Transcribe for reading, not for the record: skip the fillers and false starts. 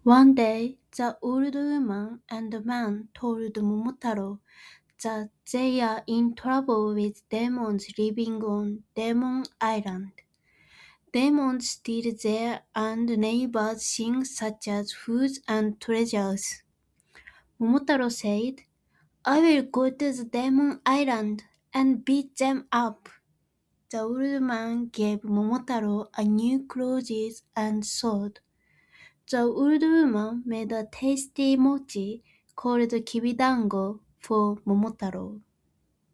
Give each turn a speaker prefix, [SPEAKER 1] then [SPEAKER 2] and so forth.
[SPEAKER 1] One day, the old woman and the man told Momotaro that they are in trouble with demons living on Demon Island. Demons steal their and neighbors' things such as food and treasures. Momotaro said, I will go to the Demon Island and beat them up. The old man gave Momotaro a new clothes and sword. The old woman made a tasty mochi called kibidango for Momotaro.